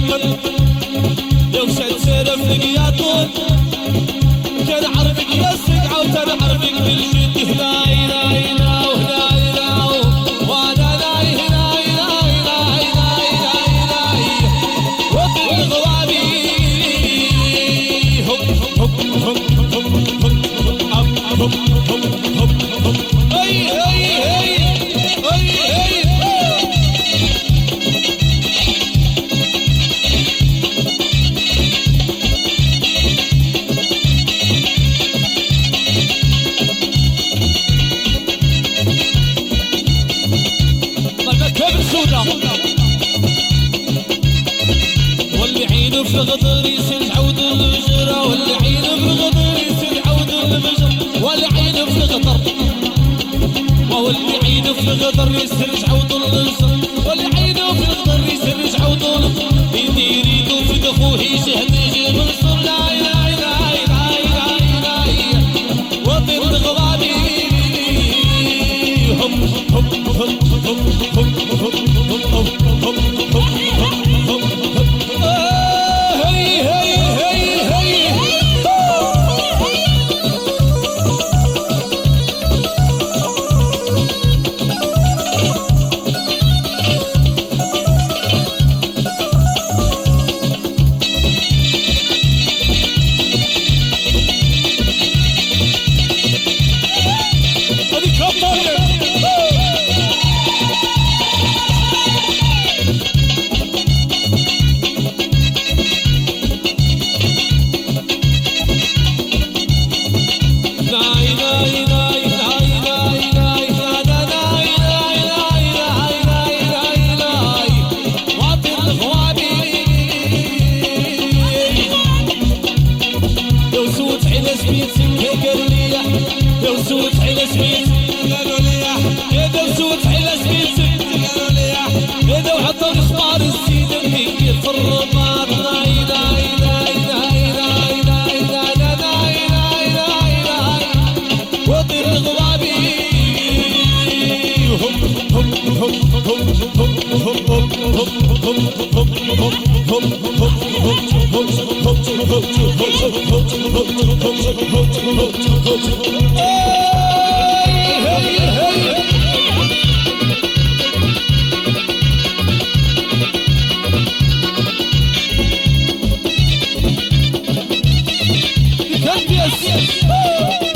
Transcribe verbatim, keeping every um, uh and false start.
يوشد سيرفك يا طول تنعرفك يا السقعة وتنعرفك بالجد هنا هنا هنا وهنا هنا وانا ناي هنا هنا هنا هنا هنا هنا وطن الغوابي هب هب هب هب هب هب هب هب هب هي هي هي هي هي واللي عينه في الغدر يسل عود البجرة واللي عينه في الغدر يسل عود البجرة واللي عينه في الغدر واللي عينه في الغدر يسل عود البجرة واللي عينه في الغدر يسل عود البجرة يديريدو في دخوه يشهد يجي منصور لا إله إلا إله إلا إله وطن الغرابي هم هم هم هم هم دوسوت حيل سميت قالوا لي يا دوسوت حيل سميت قالوا لي يا وحطوا الاخبار السيد اللي في الرباط لا اله الا اله الا اله الا اله الا اله وطن الغرابي هم هم هم هم هم هم هم هم